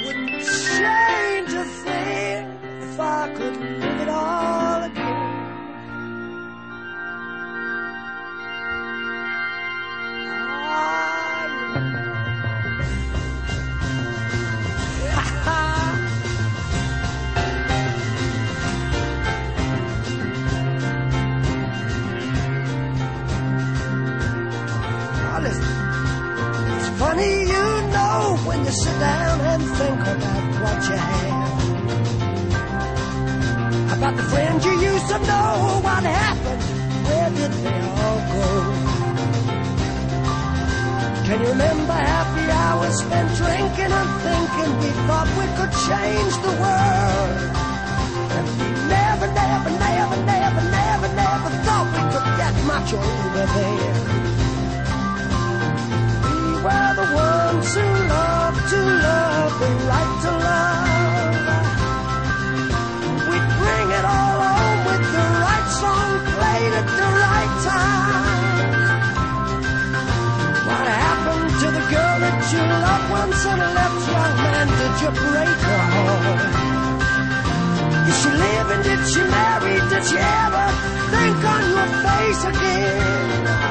wouldn't change a thing if I could live it all again. Funny, you know, when you sit down and think about what you have, about the friends you used to know, what happened, where did they all go? Can you remember happy hours spent drinking and thinking we thought we could change the world? And we never, never, never, never, never, never thought we could get much over there. We're the ones who love to love, we like to love. We'd bring it all home with the right song played at the right time. What happened to the girl that you loved once and left, young man? Did you break her heart? Is she living? Did she marry? Did she ever think on your face again?